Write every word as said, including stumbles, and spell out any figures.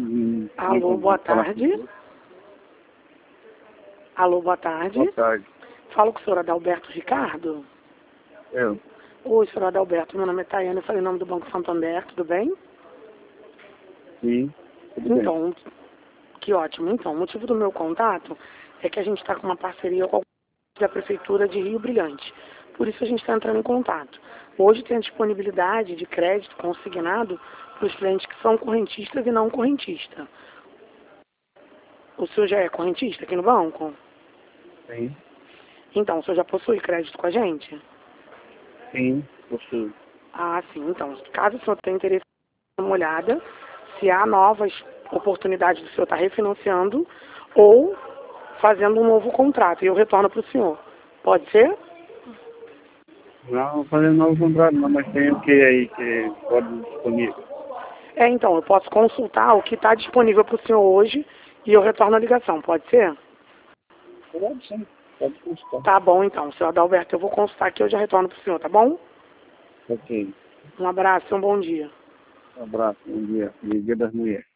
Hum, Alô, boa tarde. Alô, boa tarde. Boa tarde. Falo com o senhor Adalberto Ricardo. Eu? Oi, senhor Adalberto, meu nome é Tayane, eu falei em nome do Banco Santander, tudo bem? Sim, tudo Então, bem. Que ótimo. Então, o motivo do meu contato é que a gente está com uma parceria com a Prefeitura de Rio Brilhante. Por isso a gente está entrando em contato. Hoje tem a disponibilidade de crédito consignado para os clientes que são correntistas e não correntistas. O senhor já é correntista aqui no banco? Sim. Então, o senhor já possui crédito com a gente? Sim, possuo. Ah, sim. Então, caso o senhor tenha interesse em dar uma olhada, se há novas oportunidades do senhor estar refinanciando ou fazendo um novo contrato, e eu retorno para o senhor. Pode ser? Não, vou fazer novo contrato, não, mas tem o que aí que pode disponível? É, então, eu posso consultar o que está disponível para o senhor hoje e eu retorno a ligação, pode ser? Pode sim, pode consultar. Tá bom, então, senhor Adalberto, eu vou consultar aqui e eu já retorno para o senhor, tá bom? Ok. Um abraço e um bom dia. Um abraço, bom dia. Feliz Dia das Mulheres.